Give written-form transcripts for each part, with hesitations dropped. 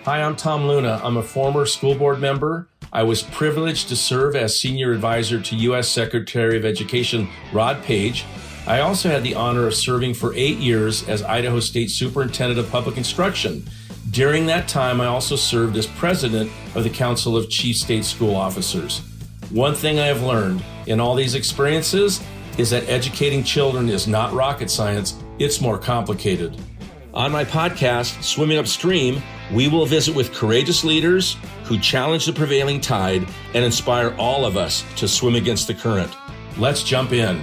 Hi, I'm Tom Luna. I'm a former school board member. I was privileged to serve as senior advisor to U.S. Secretary of Education Rod Page. I also had the honor of serving for 8 years as Idaho State Superintendent of Public Instruction. During that time, I also served as president of the Council of Chief State School Officers. One thing I have learned in all these experiences is that educating children is not rocket science, it's more complicated. On my podcast, Swimming Upstream, we will visit with courageous leaders who challenge the prevailing tide and inspire all of us to swim against the current. Let's jump in.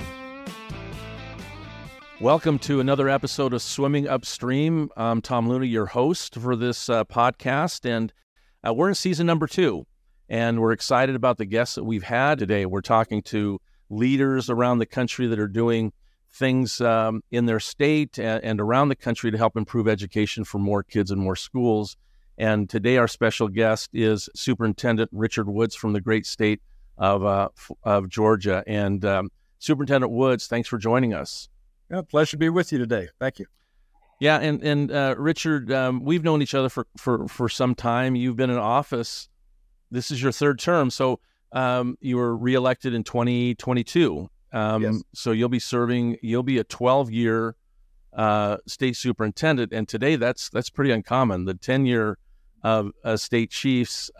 Welcome to another episode of Swimming Upstream. I'm Tom Luna, your host for this podcast, and we're in season number 2, and we're excited about the guests that we've had today. We're talking to leaders around the country that are doing things in their state and around the country to help improve education for more kids and more schools. And today our special guest is Superintendent Richard Woods from the great state of Georgia. And Superintendent Woods, thanks for joining us. Yeah, pleasure to be with you today. Thank you. Yeah, and Richard, we've known each other for some time. You've been in office. This is your third term, so you were reelected in 2022. Yes. So you'll be a 12-year state superintendent, and today that's pretty uncommon. The tenure of state chiefs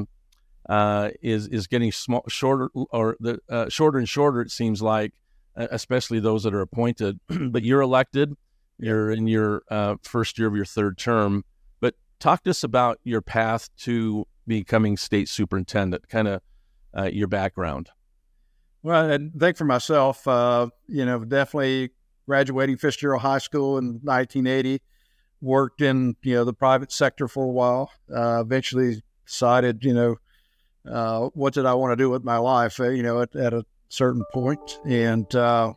is getting shorter and shorter. It seems like, especially those that are appointed. But you're elected. You're in your first year of your third term. But talk to us about your path to becoming state superintendent. Kind of your background. Well, I think for myself, definitely graduating Fitzgerald High School in 1980, worked in, the private sector for a while, eventually decided, what did I want to do with my life, at a certain point. And,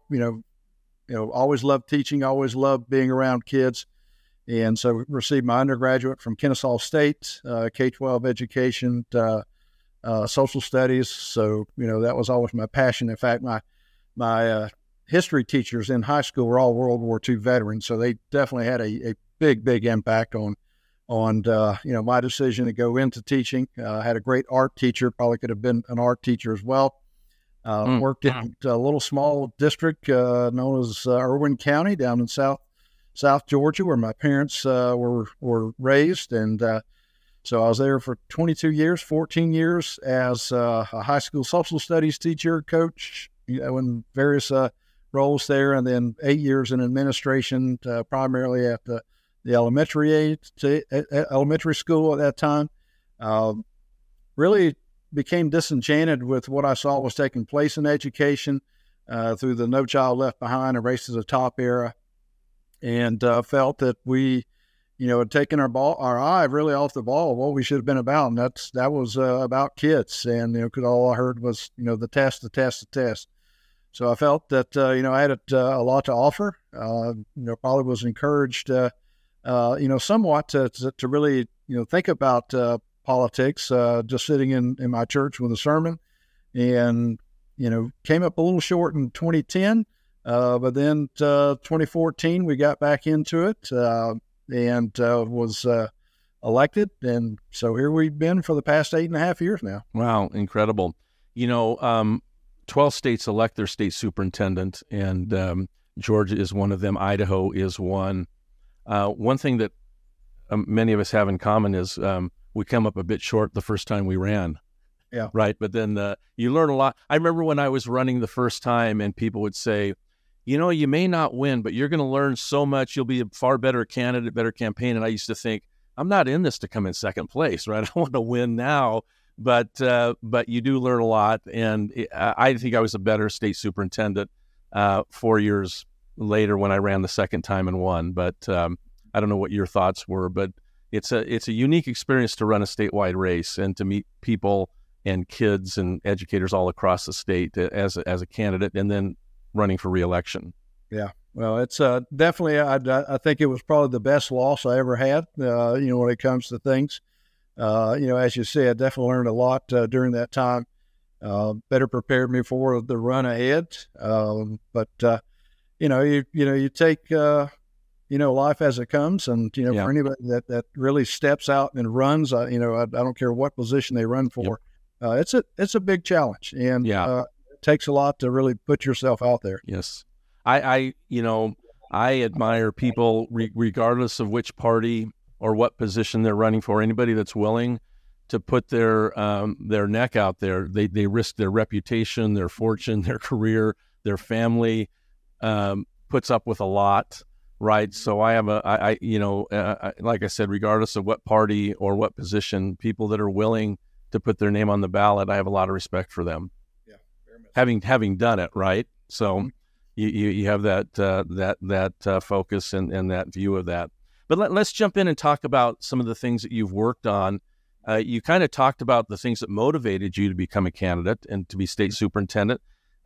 always loved teaching, always loved being around kids. And so received my undergraduate from Kennesaw State, K-12 education, social studies. So, that was always my passion. In fact, my history teachers in high school were all World War II veterans. So they definitely had a big impact on my decision to go into teaching. Had a great art teacher, probably could have been an art teacher as well. Worked in a little small district known as Irwin County down in South Georgia, where my parents were raised. And so I was there for 22 years, 14 years as a high school social studies teacher, coach, in various roles there, and then 8 years in administration, primarily at the elementary school at that time. Really became disenchanted with what I saw was taking place in education through the No Child Left Behind and Race to the Top era, and felt that we had taken our eye really off the ball of what we should have been about. And that was about kids. And, because all I heard was, the test. So I felt that, I had a lot to offer, probably was encouraged, somewhat to really, think about politics, just sitting in my church with a sermon, and, came up a little short in 2010. But then 2014, we got back into it, and was elected. And so here we've been for the past 8.5 years now. Wow, incredible. 12 states elect their state superintendent, and Georgia is one of them. Idaho is one. One thing that many of us have in common is we come up a bit short the first time we ran. Yeah. Right. But then you learn a lot. I remember when I was running the first time and people would say, you may not win, but you're going to learn so much. You'll be a far better candidate, better campaign. And I used to think, I'm not in this to come in second place, right? I want to win now, but you do learn a lot. And I think I was a better state superintendent 4 years later when I ran the second time and won. But I don't know what your thoughts were, but it's a unique experience to run a statewide race and to meet people and kids and educators all across the state as a candidate, and then running for re-election. Yeah, well, it's definitely, I think it was probably the best loss I ever had, when it comes to things. As you said, definitely learned a lot during that time. Better prepared me for the run ahead. You take life as it comes. And, for anybody that really steps out and runs, I don't care what position they run for. It's a big challenge, and it takes a lot to really put yourself out there. Yes. I admire people regardless of which party or what position they're running for. Anybody that's willing to put their neck out there, they risk their reputation, their fortune, their career, their family, puts up with a lot, right? So I have like I said, regardless of what party or what position, people that are willing to put their name on the ballot, I have a lot of respect for them. Yeah, very much. Having done it, right? So you have that focus and that view of that. But let's jump in and talk about some of the things that you've worked on. You kind of talked about the things that motivated you to become a candidate and to be state superintendent.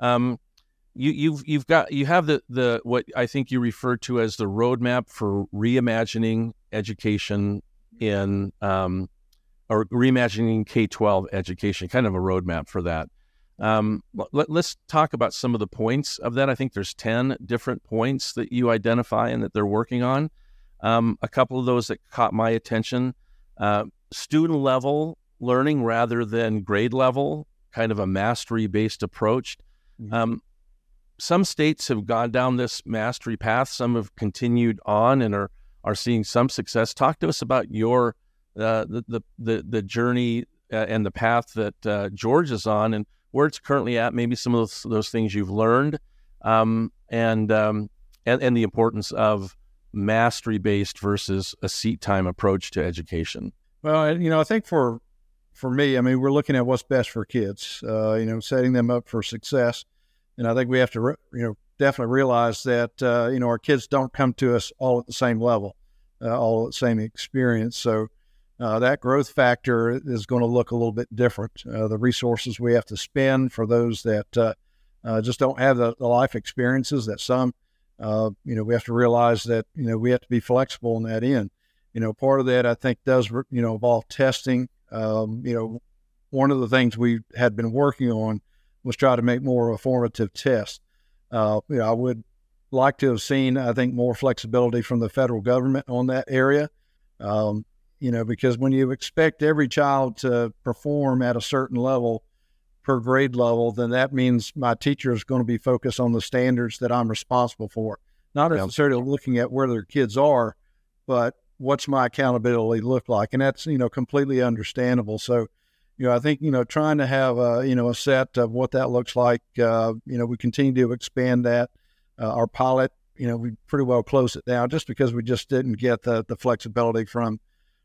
You have the what I think you referred to as the roadmap for reimagining education in or reimagining K-12 education, kind of a roadmap for that. Let's talk about some of the points of that. I think there's 10 different points that you identify and that they're working on. A couple of those that caught my attention, student level learning rather than grade level, kind of a mastery-based approach. Some states have gone down this mastery path. Some have continued on and are seeing some success. Talk to us about your the journey and the path that George is on and where it's currently at. Maybe some of those things you've learned, and the importance of mastery-based versus a seat time approach to education. Well, I think for me, we're looking at what's best for kids. Setting them up for success. And I think we have to, definitely realize that, our kids don't come to us all at the same level, all at the same experience. So that growth factor is going to look a little bit different. The resources we have to spend for those that just don't have the life experiences that some, we have to realize that, we have to be flexible in that end. Part of that I think does, involve testing. One of the things we had been working on was try to make more of a formative test. I would like to have seen, I think, more flexibility from the federal government on that area, because when you expect every child to perform at a certain level per grade level, then that means my teacher is going to be focused on the standards that I'm responsible for, not necessarily looking at where their kids are, but what's my accountability look like? And that's, completely understandable. So, I think, trying to have a set of what that looks like, we continue to expand that. Our pilot, we pretty well closed it down just because we just didn't get the flexibility from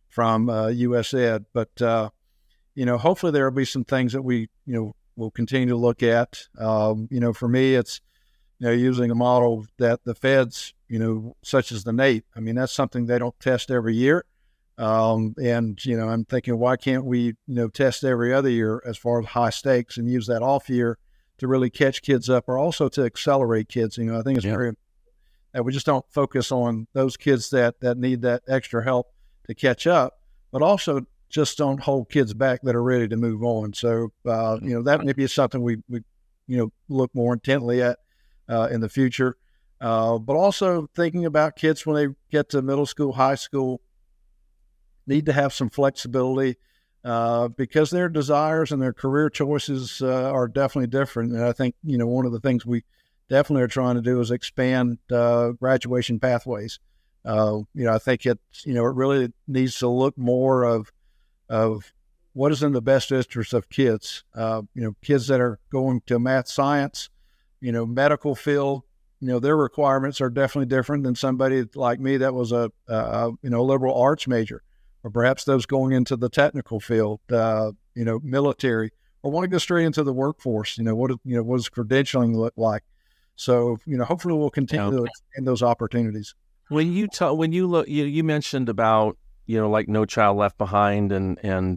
US Ed. But, hopefully there will be some things that we, will continue to look at. For me, it's, using a model that the feds, such as the NAEP, that's something they don't test every year. I'm thinking, why can't we, test every other year as far as high stakes and use that off year to really catch kids up or also to accelerate kids. I think it's very important that we just don't focus on those kids that need that extra help to catch up, but also just don't hold kids back that are ready to move on. So, that maybe is something we look more intently at in the future. But also thinking about kids when they get to middle school, high school, need to have some flexibility because their desires and their career choices are definitely different. And I think, one of the things we definitely are trying to do is expand graduation pathways. I think it really needs to look more of what is in the best interest of kids. Kids that are going to math, science, medical field, their requirements are definitely different than somebody like me that was a liberal arts major, or perhaps those going into the technical field, military, or want to go straight into the workforce. What does credentialing look like? So, hopefully we'll continue to expand those opportunities. When you look, you mentioned about, like No Child Left Behind and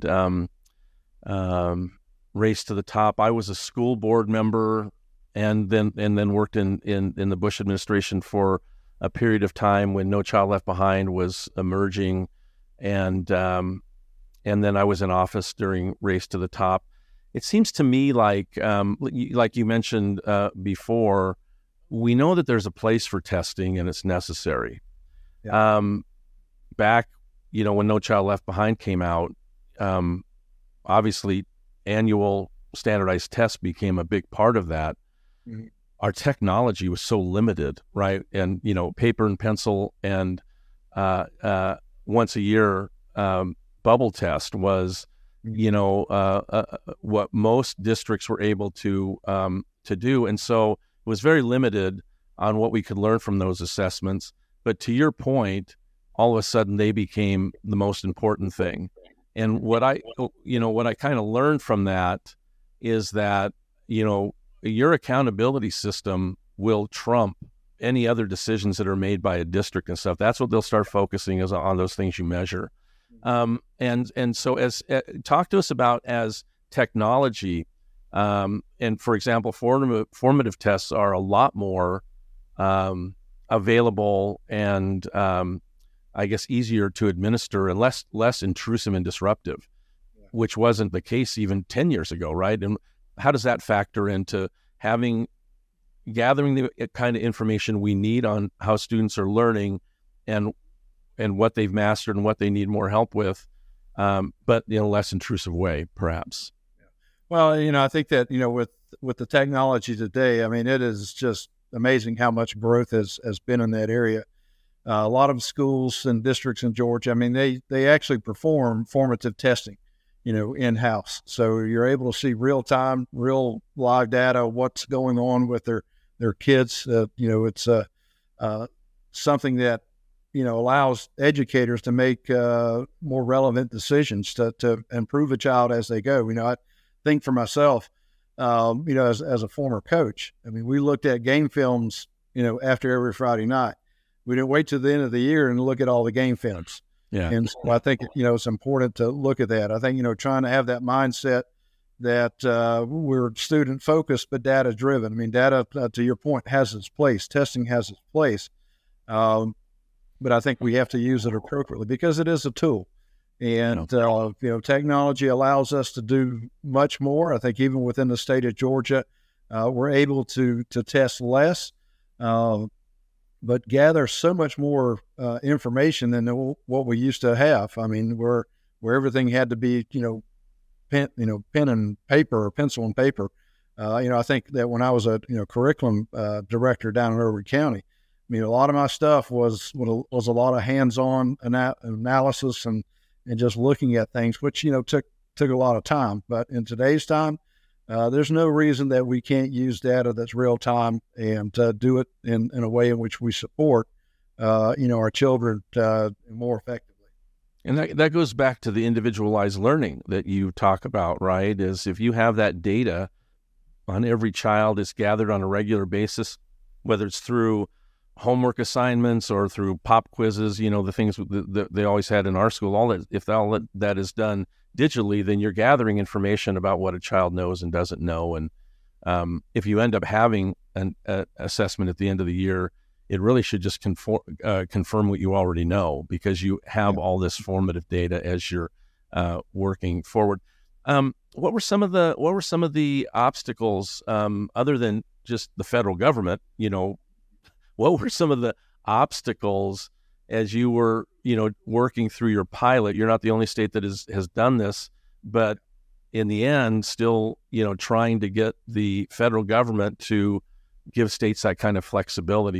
Race to the Top. I was a school board member and then worked in the Bush administration for a period of time when No Child Left Behind was emerging. And then I was in office during Race to the Top. It seems to me like you mentioned before, we know that there's a place for testing and it's necessary. Yeah. Back, when No Child Left Behind came out, obviously annual standardized tests became a big part of that. Mm-hmm. Our technology was so limited, right? And, paper and pencil and once a year bubble test was, what most districts were able to do. And so it was very limited on what we could learn from those assessments. But to your point, all of a sudden they became the most important thing. And what I kind of learned from that is that, your accountability system will trump any other decisions that are made by a district and stuff. That's what they'll start focusing on those things you measure. And so talk to us about as technology, and for example, formative tests are a lot more available and I guess easier to administer and less intrusive and disruptive, which wasn't the case even 10 years ago, right? And how does that factor into gathering the kind of information we need on how students are learning and what they've mastered and what they need more help with, but in a less intrusive way, perhaps? Well, I think that, with the technology today, I mean, it is just amazing how much growth has been in that area. A lot of schools and districts in Georgia, I mean, they actually perform formative testing, in-house. So you're able to see real live data, what's going on with their kids. It's something that, allows educators to make more relevant decisions to improve a child as they go. I think for myself, as a former coach, I mean, we looked at game films, after every Friday night. We didn't wait till the end of the year and look at all the game films. Yeah. And so I think, it's important to look at that. I think, trying to have that mindset that we're student focused, but data driven. I mean, data, to your point, has its place. Testing has its place. But I think we have to use it appropriately because it is a tool. And, technology allows us to do much more. I think even within the state of Georgia, we're able to test less, but gather so much more information than what we used to have. I mean, where everything had to be, pen and paper or pencil and paper. I think that when I was a curriculum director down in Irving County, I mean, a lot of my stuff was a lot of hands-on analysis and just looking at things, which took a lot of time. But in today's time, there's no reason that we can't use data that's real time and do it in a way in which we support, our children more effectively. And that goes back to the individualized learning that you talk about, right? Is if you have that data on every child, it's gathered on a regular basis, whether it's through homework assignments or through pop quizzes, the things that they always had in our school, if all that is done digitally, then you're gathering information about what a child knows and doesn't know. And if you end up having an assessment at the end of the year, it really should just confirm what you already know, because you have all this formative data as you're working forward. What were some of the obstacles other than just the federal government? What were some of the obstacles as you were, working through your pilot? You're not the only state that has done this, but in the end, still, trying to get the federal government to give states that kind of flexibility.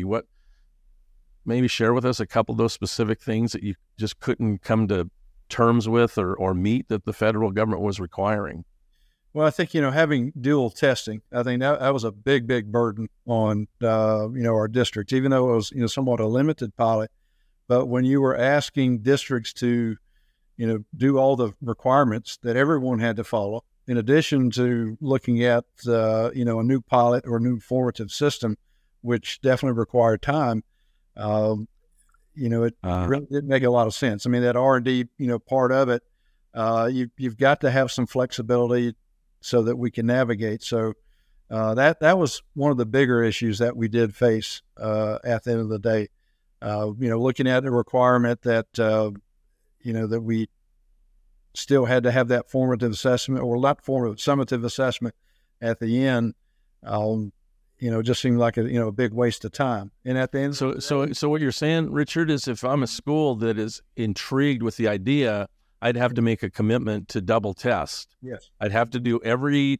Maybe share with us a couple of those specific things that you just couldn't come to terms with or meet that the federal government was requiring? Well, I think, having dual testing, I think that was a big, big burden on, our districts, even though it was, somewhat a limited pilot. But when you were asking districts to, do all the requirements that everyone had to follow, in addition to looking at, a new pilot or a new formative system, which definitely required time, it really didn't make a lot of sense. I mean, that R&D, part of it, you've got to have some flexibility so that we can navigate. So that was one of the bigger issues that we did face at the end of the day. Looking at the requirement that, that we still had to have that formative assessment, or not formative, summative assessment at the end. it just seemed like a big waste of time. And at the end, so what you're saying, Richard, is if I'm a school that is intrigued with the idea, I'd have to make a commitment to double test. Yes, I'd have to do every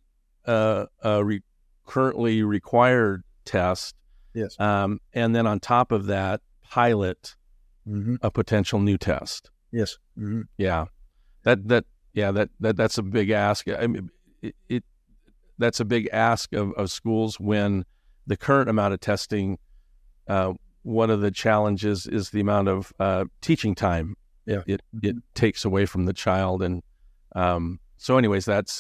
currently required test. Yes, and then on top of that, pilot a potential new test. Yes, yeah, that's a big ask. I mean, that's a big ask of schools when the current amount of testing, one of the challenges is the amount of teaching time it takes away from the child. And so anyways, that's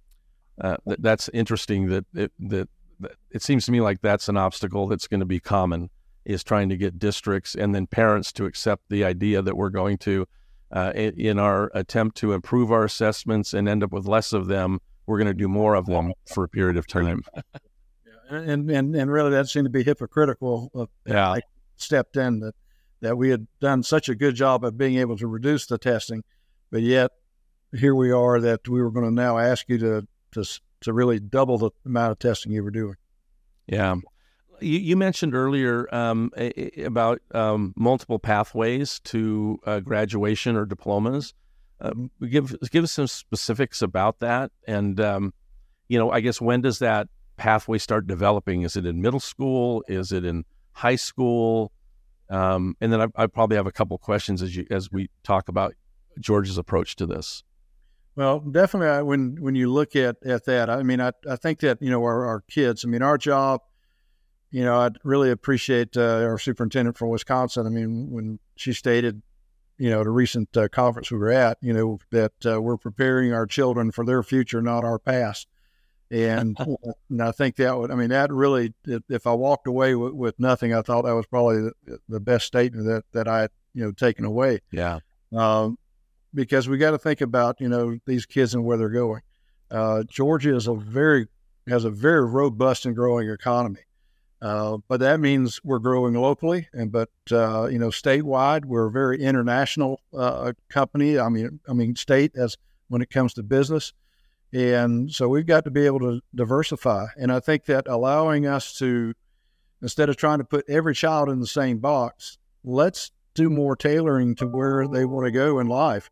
interesting that it seems to me like that's an obstacle that's going to be common, is trying to get districts and then parents to accept the idea that we're going to, in our attempt to improve our assessments and end up with less of them, we're going to do more of them for a period of time. And really that seemed to be hypocritical. I stepped in that we had done such a good job of being able to reduce the testing, but yet here we are that we were going to now ask you to really double the amount of testing you were doing. Yeah. You mentioned earlier about multiple pathways to graduation or diplomas. Give us some specifics about that. And, I guess when does that pathway start developing? Is it in middle school? Is it in high school? And then I probably have a couple questions as we talk about Georgia's approach to this. Well, definitely when you look at that, I mean, I think that, our kids, I mean, our job, I'd really appreciate our superintendent from Wisconsin. I mean, when she stated, at a recent conference we were at, that we're preparing our children for their future, not our past. And, and I think that really, if I walked away with nothing, I thought that was probably the best statement that I had, taken away. Yeah. Because we got to think about, these kids and where they're going. Georgia has a very robust and growing economy. But that means we're growing locally, but statewide, we're a very international company. I mean, state as when it comes to business. And so we've got to be able to diversify. And I think that allowing us to, instead of trying to put every child in the same box, let's do more tailoring to where they want to go in life.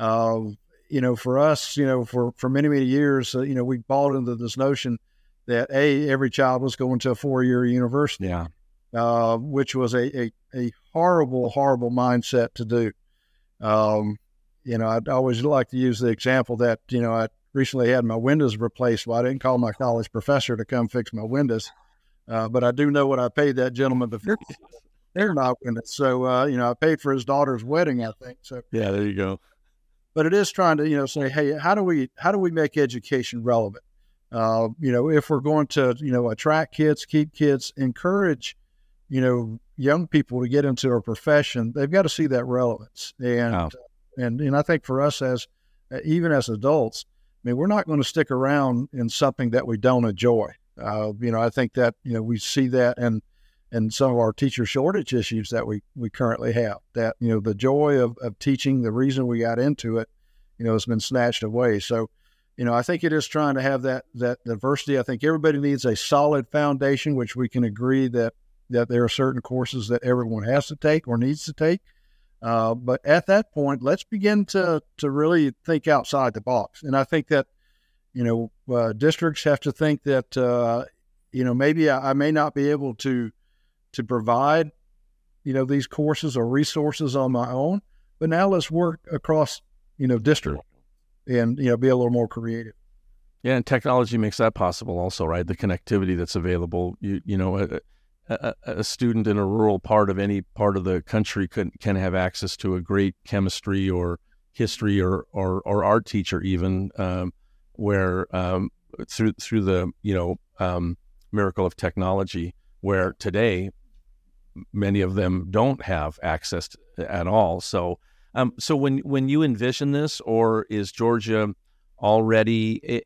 For us, for many, many years, we bought into this notion that every child was going to a 4-year university, which was a horrible, horrible mindset to do. I'd always like to use the example that, I recently had my windows replaced. Well, I didn't call my college professor to come fix my windows, but I do know what I paid that gentleman to fix. They're not windows. So, I paid for his daughter's wedding, I think. So yeah, there you go. But it is trying to, say, hey, how do we make education relevant? If we're going to, attract kids, keep kids, encourage, young people to get into a profession, they've got to see that relevance. And I think for us even as adults, I mean, we're not going to stick around in something that we don't enjoy. I think that, we see that and some of our teacher shortage issues that we currently have, that, the joy of teaching, the reason we got into it, has been snatched away. So, I think it is trying to have that diversity. I think everybody needs a solid foundation, which we can agree that there are certain courses that everyone has to take or needs to take. But at that point, let's begin to really think outside the box. And I think that, districts have to think that, maybe I may not be able to provide, these courses or resources on my own, but now let's work across, district and, be a little more creative. Yeah. And technology makes that possible also, right? The connectivity that's available, a student in a rural part of any part of the country can have access to a great chemistry or history or art teacher even, where through the miracle of technology, where today many of them don't have access at all. So when you envision this, or is Georgia already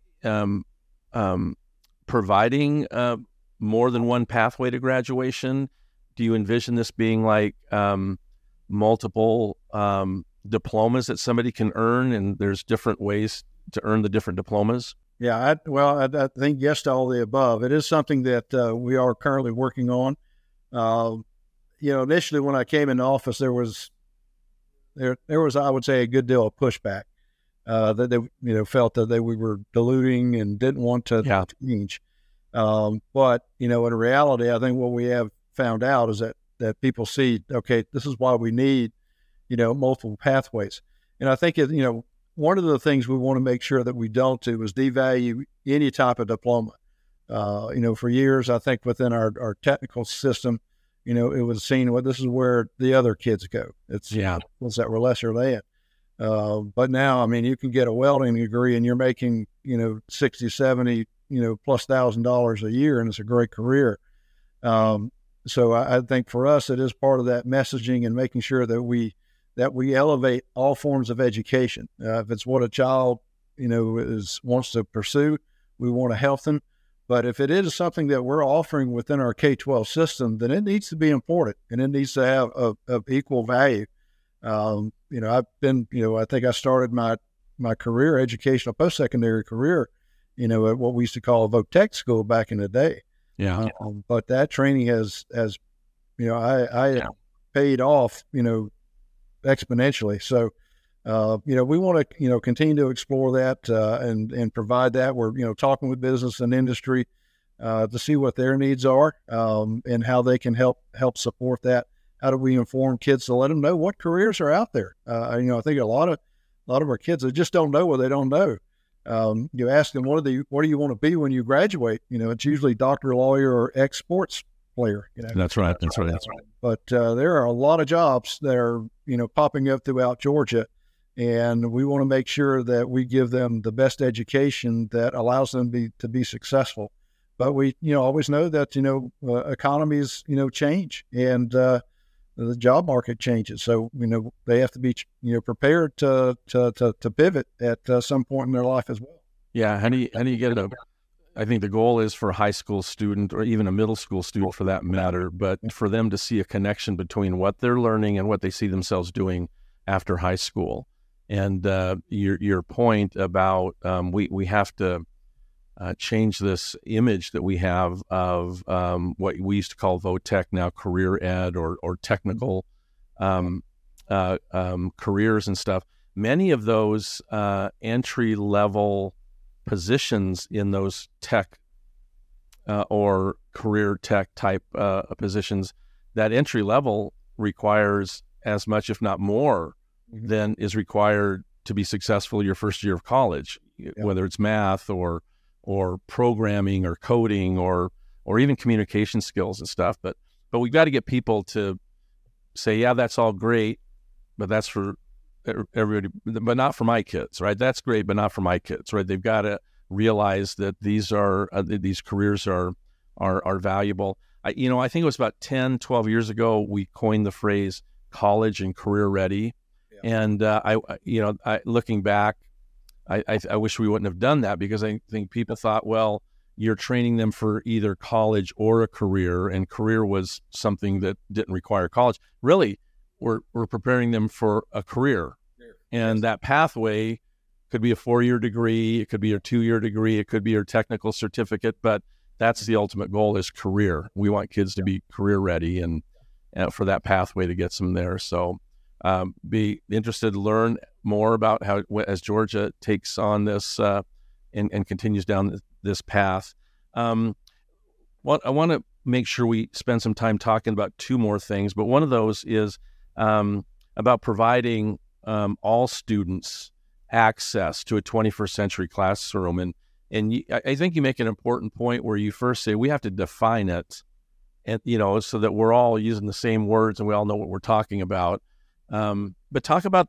providing more than one pathway to graduation? Do you envision this being like multiple diplomas that somebody can earn, and there's different ways to earn the different diplomas? Yeah, I think yes to all the above. It is something that we are currently working on. Initially when I came into office, there was, I would say, a good deal of pushback that they felt that we were diluting and didn't want to change. But in reality, I think what we have found out is that people see, okay, this is why we need multiple pathways. And I think one of the things we want to make sure that we don't do is devalue any type of diploma. For years, I think within our technical system, it was seen, well, this is where the other kids go. It's that we're lesser than. But now, you can get a welding degree and you're making, 60, 70, plus $1,000 a year, and it's a great career. So I think for us, it is part of that messaging and making sure that we elevate all forms of education. If it's what a child, wants to pursue, we want to help them. But if it is something that we're offering within our K-12 system, then it needs to be important and it needs to have of equal value. I've been, I think I started my career, educational post-secondary career, at what we used to call a VOTEC school back in the day. Yeah. But that training has paid off, exponentially. So, we want to, continue to explore that and provide that. We're, talking with business and industry to see what their needs are and how they can help support that. How do we inform kids to let them know what careers are out there? I think a lot of our kids, they just don't know what they don't know. You ask them, what do you want to be when you graduate? It's usually doctor, lawyer, or ex-sports player. That's right. But there are a lot of jobs that are, popping up throughout Georgia, and we want to make sure that we give them the best education that allows them to be successful. But we, always know that, economies, change, and the job market changes. So, they have to be, prepared to pivot at some point in their life as well. Yeah. How do you get I think the goal is for a high school student or even a middle school student for that matter, but for them to see a connection between what they're learning and what they see themselves doing after high school. And your point about we have to change this image that we have of what we used to call VOTEC, now career ed or technical careers and stuff. Many of those entry-level positions in those tech or career tech type positions, that entry level requires as much, if not more, than is required to be successful your first year of college, whether it's math or programming or coding or even communication skills and stuff. But we've got to get people to say, yeah, that's all great, but that's for everybody, but not for my kids, right? That's great, but not for my kids, right? They've got to realize that these careers are valuable. I think it was about 10, 12 years ago, we coined the phrase college and career ready. Yeah. And I looking back, I wish we wouldn't have done that, because I think people thought, well, you're training them for either college or a career, and career was something that didn't require college. Really, we're preparing them for a career. And that pathway could be a 4-year degree, it could be a 2-year degree, it could be your technical certificate, but that's the ultimate goal, is career. We want kids to be career ready and for that pathway to get them there. So be interested to learn more about how, as Georgia takes on this and continues down this path. I want to make sure we spend some time talking about two more things, but one of those is about providing all students access to a 21st century classroom. And I think you make an important point where you first say we have to define it, and so that we're all using the same words and we all know what we're talking about. But talk about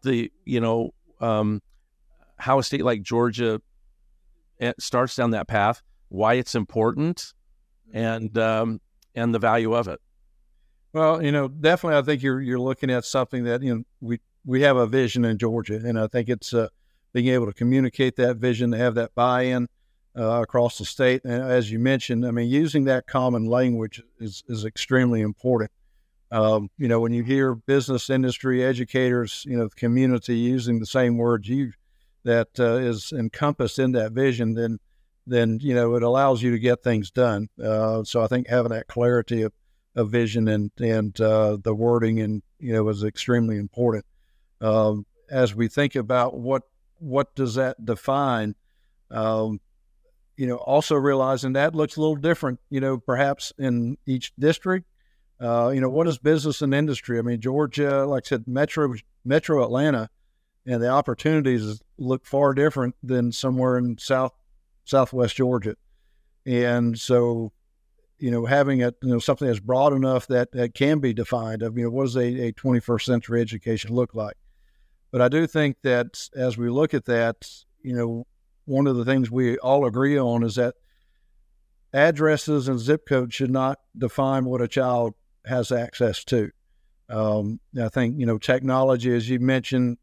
how a state like Georgia starts down that path, why it's important, and the value of it. Well, definitely, I think you're looking at something that we have a vision in Georgia, and I think it's being able to communicate that vision, to have that buy-in across the state. And as you mentioned, using that common language is extremely important. When you hear business, industry, educators, the community using the same words that is encompassed in that vision, then then, it allows you to get things done. So I think having that clarity of vision and the wording is extremely important. As we think about what does that define, also realizing that looks a little different, perhaps in each district. What is business and industry? I mean, Georgia, like I said, Metro Atlanta, and the opportunities look far different than somewhere in Southwest Georgia. And so, having something that's broad enough that can be defined of, what does a 21st century education look like? But I do think that as we look at that, one of the things we all agree on is that addresses and zip codes should not define what a child has access to. I think, technology, as you mentioned,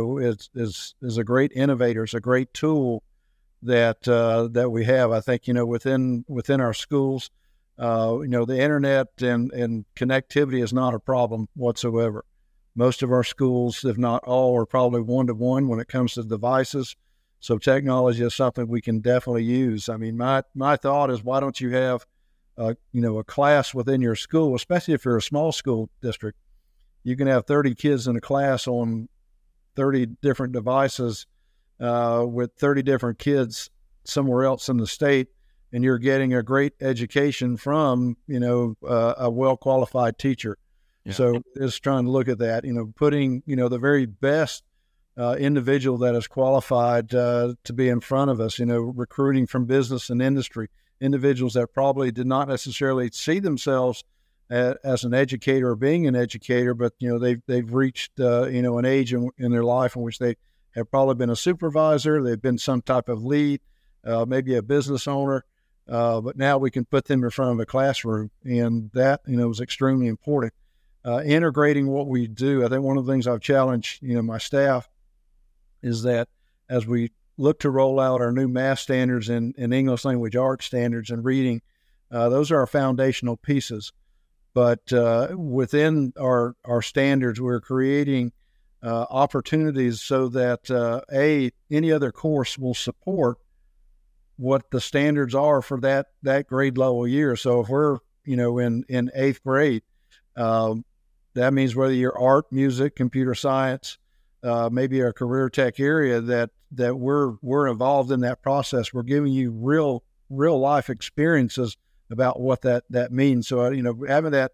is a great innovator. It's a great tool that we have. I think, within our schools, the internet and connectivity is not a problem whatsoever. Most of our schools, if not all, are probably one-to-one when it comes to devices. So technology is something we can definitely use. I mean, my thought is, why don't you have, a class within your school, especially if you're a small school district? You can have 30 kids in a class on 30 different devices with 30 different kids somewhere else in the state, and you're getting a great education from, a well-qualified teacher. Yeah. So just trying to look at that, putting, the very best individual that is qualified to be in front of us, recruiting from business and industry, individuals that probably did not necessarily see themselves as an educator or being an educator, but, they've reached, an age in their life in which they have probably been a supervisor, they've been some type of lead, maybe a business owner, but now we can put them in front of a classroom, and that, is extremely important. Integrating what we do. I think one of the things I've challenged, my staff is that as we look to roll out our new math standards and English language arts standards and reading, those are our foundational pieces. But within our standards, we're creating opportunities so that any other course will support what the standards are for that grade level year. So if we're in eighth grade, that means whether you're art, music, computer science, maybe a career tech area, that we're involved in that process. We're giving you real life experiences about what that means. So having that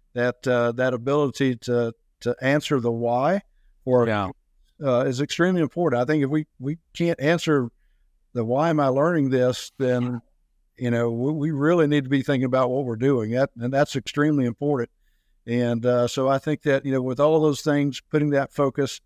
ability to answer the why is extremely important. I think if we can't answer the why am I learning this, then we really need to be thinking about what we're doing. And that's extremely important. And so I think that, with all of those things, putting that focus,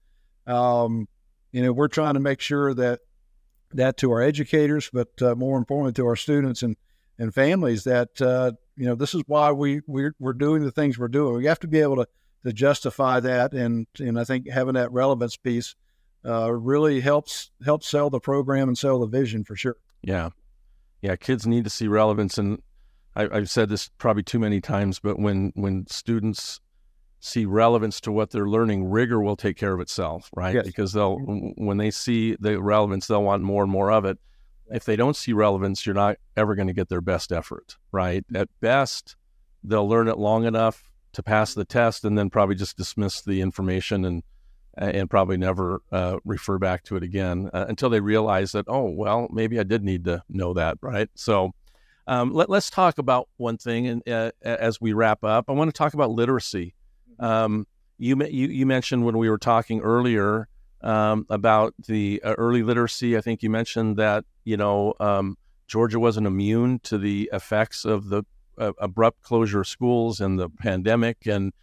we're trying to make sure that to our educators, but more importantly to our students and families, that, this is why we're doing the things we're doing. We have to be able to justify that. And I think having that relevance piece really helps sell the program and sell the vision for sure. Yeah. Yeah. Kids need to see relevance. And I've said this probably too many times, but when students see relevance to what they're learning, rigor will take care of itself, right? Yes. Because when they see the relevance, they'll want more and more of it. If they don't see relevance, you're not ever going to get their best effort, right? At best, they'll learn it long enough to pass the test and then probably just dismiss the information and probably never refer back to it again until they realize that, oh, well, maybe I did need to know that, right? So let's talk about one thing, and as we wrap up, I want to talk about literacy. You mentioned when we were talking earlier about the early literacy. I think you mentioned that Georgia wasn't immune to the effects of the abrupt closure of schools and the pandemic, and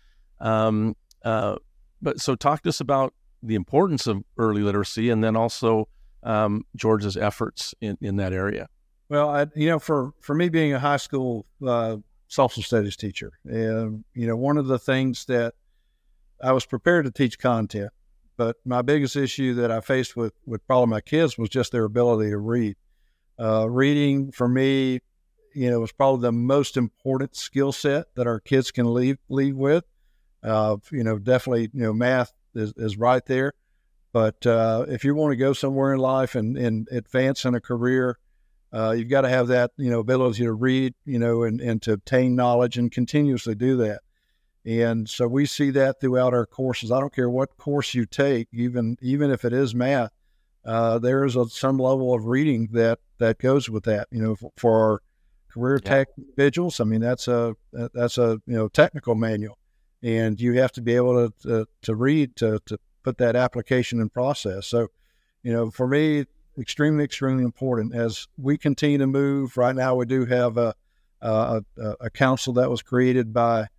but so talk to us about the importance of early literacy, and then also Georgia's efforts in that area. Well, for me being a high school social studies teacher, one of the things that I was prepared to teach content, but my biggest issue that I faced with probably my kids was just their ability to read. Reading for me, was probably the most important skill set that our kids can leave with. Definitely, math is right there. But if you want to go somewhere in life and advance in a career, You've got to have that, ability to read, and to obtain knowledge and continuously do that. And so we see that throughout our courses. I don't care what course you take, even if it is math, there is some level of reading that goes with that. For our career tech individuals, I mean that's a technical manual, and you have to be able to read to put that application in process. So, for me, extremely, extremely important as we continue to move. Right now, we do have a council that was created by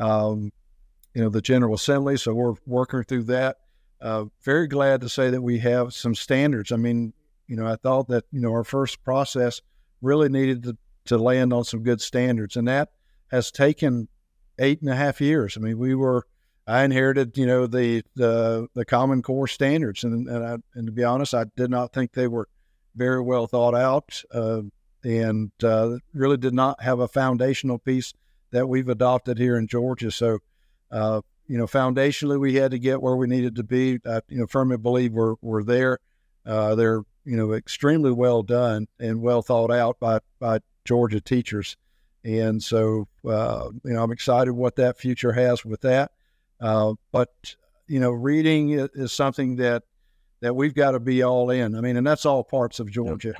the General Assembly. So we're working through that. Very glad to say that we have some standards. I mean, I thought that, our first process really needed to land on some good standards, and that has taken 8.5 years. I mean, I inherited, the Common Core standards, and to be honest, I did not think they were very well thought out, and really did not have a foundational piece that we've adopted here in Georgia. So, foundationally, we had to get where we needed to be. I, firmly believe we're there. They're, extremely well done and well thought out by Georgia teachers. And so, I'm excited what that future has with that. But, reading is something that we've got to be all in. I mean, and that's all parts of Georgia.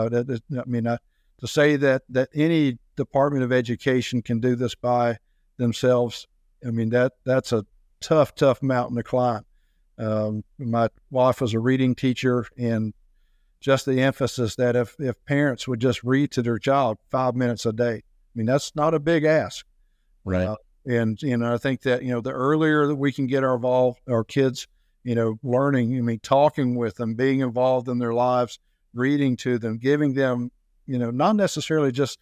To say that any Department of Education can do this by themselves, I mean, that's a tough mountain to climb. My wife was a reading teacher, and just the emphasis that if parents would just read to their child 5 minutes a day, I mean, that's not a big ask. Right. And I think that, the earlier that we can get our kids, learning, talking with them, being involved in their lives, reading to them, giving them, not necessarily just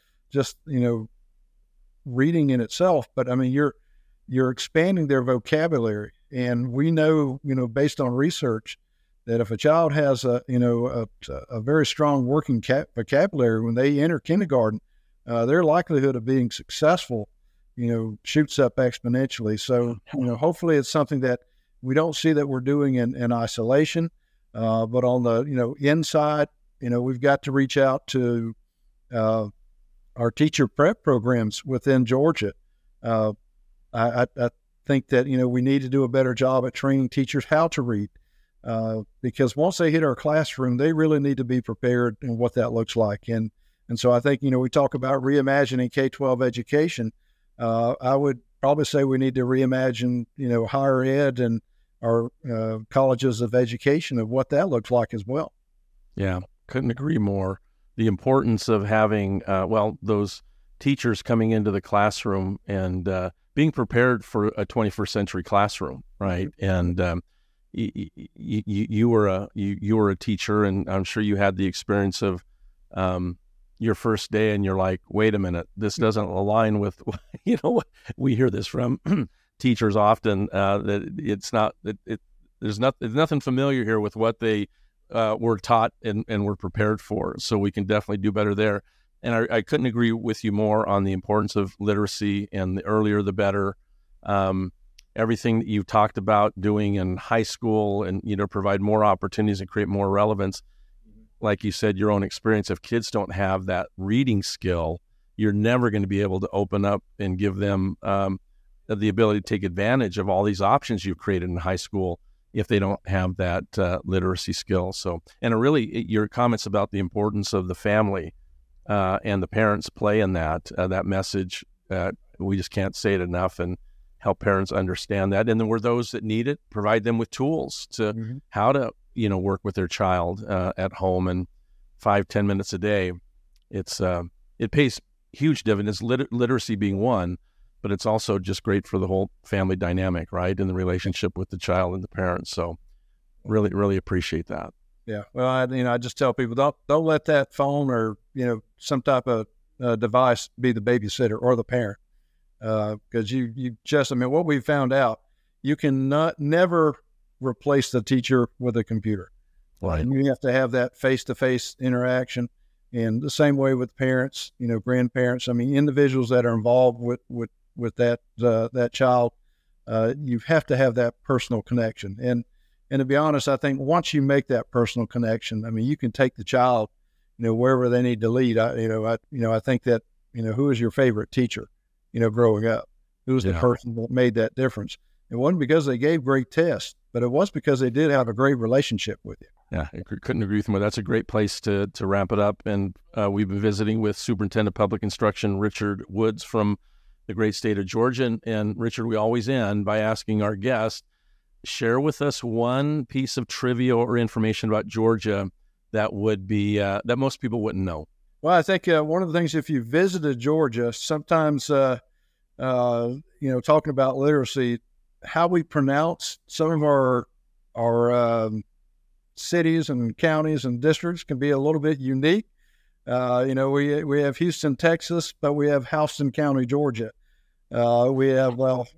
reading in itself, but I mean, you're expanding their vocabulary. And we know, based on research, that if a child has a very strong working vocabulary when they enter kindergarten, their likelihood of being successful, shoots up exponentially. So, hopefully it's something that we don't see that we're doing in isolation, but on the, inside, we've got to reach out to our teacher prep programs within Georgia. I think that, we need to do a better job at training teachers how to read, because once they hit our classroom, they really need to be prepared in what that looks like. And so I think, we talk about reimagining K-12 education. I would probably say we need to reimagine, higher ed and our colleges of education of what that looks like as well. Yeah, couldn't agree more. The importance of having, those teachers coming into the classroom and being prepared for a 21st century classroom, right? And you were a teacher, and I'm sure you had the experience of your first day, and you're like, wait a minute, this doesn't align with, we hear this from teachers often, that it's not, there's nothing familiar here with what they were taught and were prepared for. So we can definitely do better there. And I couldn't agree with you more on the importance of literacy, and the earlier the better. Everything that you've talked about doing in high school and, provide more opportunities and create more relevance. Like you said, your own experience, if kids don't have that reading skill, you're never going to be able to open up and give them the ability to take advantage of all these options you've created in high school if they don't have that literacy skill. So, and really your comments about the importance of the family and the parents' play in that message, we just can't say it enough, and help parents understand that. And then we're those that need it, provide them with tools to how to, work with their child at home, and 5-10 minutes a day. It pays huge dividends, literacy being one, but it's also just great for the whole family dynamic, right? And the relationship with the child and the parents. So really, really appreciate that. Yeah. Well, I just tell people, don't let that phone or, some type of device be the babysitter or the parent. Because you just, what we found out, you can never replace the teacher with a computer. Right. And you have to have that face-to-face interaction. And the same way with parents, grandparents, individuals that are involved with that child, you have to have that personal connection. And to be honest, I think once you make that personal connection, you can take the child, wherever they need to lead. I think that, who was your favorite teacher, growing up? Who was the person that made that difference? It wasn't because they gave great tests, but it was because they did have a great relationship with you. Yeah, I couldn't agree with you more. That's a great place to wrap it up. And we've been visiting with Superintendent of Public Instruction Richard Woods from the great state of Georgia. And Richard, we always end by asking our guest, share with us one piece of trivia or information about Georgia that would be that most people wouldn't know. Well, I think one of the things, if you visited Georgia, sometimes talking about literacy, how we pronounce some of our cities and counties and districts can be a little bit unique. We have Houston, Texas, but we have Houston County, Georgia. We have,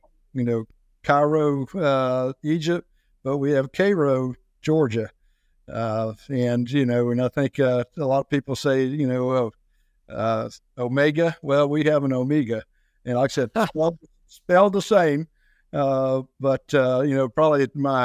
Cairo, Egypt, but we have Cairo, Georgia. And I think a lot of people say, Omega. Well, we have an Omega. And like I said, spelled the same. But probably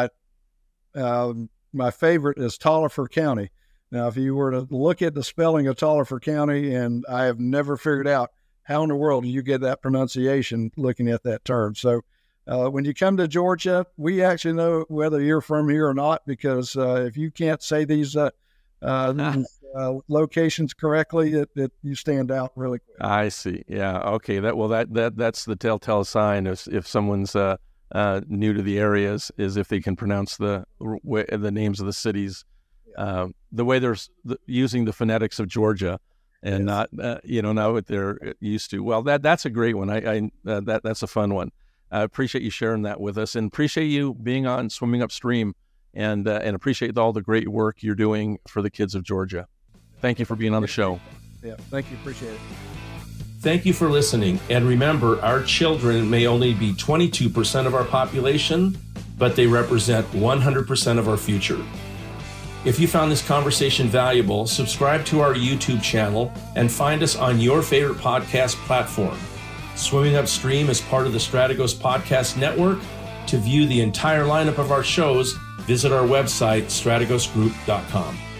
my favorite is Taliaferro County. Now, if you were to look at the spelling of Taliaferro County, and I have never figured out how in the world do you get that pronunciation looking at that term. So when you come to Georgia, we actually know whether you're from here or not, because if you can't say these locations correctly, that you stand out really quick. I see. Yeah. Okay. That's the telltale sign if someone's new to the areas, is if they can pronounce the names of the cities the way they're using the phonetics of Georgia, and not what they're used to. Well, that's a great one. That's a fun one. I appreciate you sharing that with us, and appreciate you being on Swimming Upstream, and appreciate all the great work you're doing for the kids of Georgia. Thank you for being on the show. Yeah, thank you. Appreciate it. Thank you for listening. And remember, our children may only be 22% of our population, but they represent 100% of our future. If you found this conversation valuable, subscribe to our YouTube channel and find us on your favorite podcast platform. Swimming Upstream is part of the Strategos Podcast Network. To view the entire lineup of our shows, visit our website, strategosgroup.com.